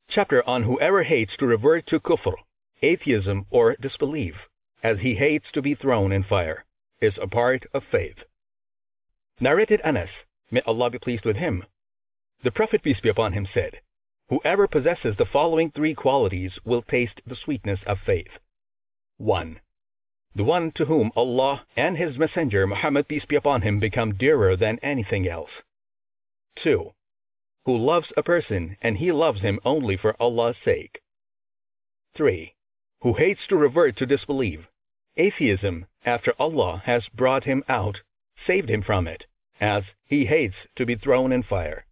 Chapter on whoever hates to revert to kufr, atheism or disbelief, as he hates to be thrown in fire, is a part of faith. Narrated Anas, may Allah be pleased with him. The Prophet, peace be upon him, said, "Whoever possesses the following three qualities will taste the sweetness of faith. 1. The one to whom Allah and His Messenger Muhammad, peace be upon him, become dearer than anything else. 2. Who loves a person and he loves him only for Allah's sake. 3. Who hates to revert to disbelief, atheism, after Allah has brought him out, saved him from it, as he hates to be thrown in fire."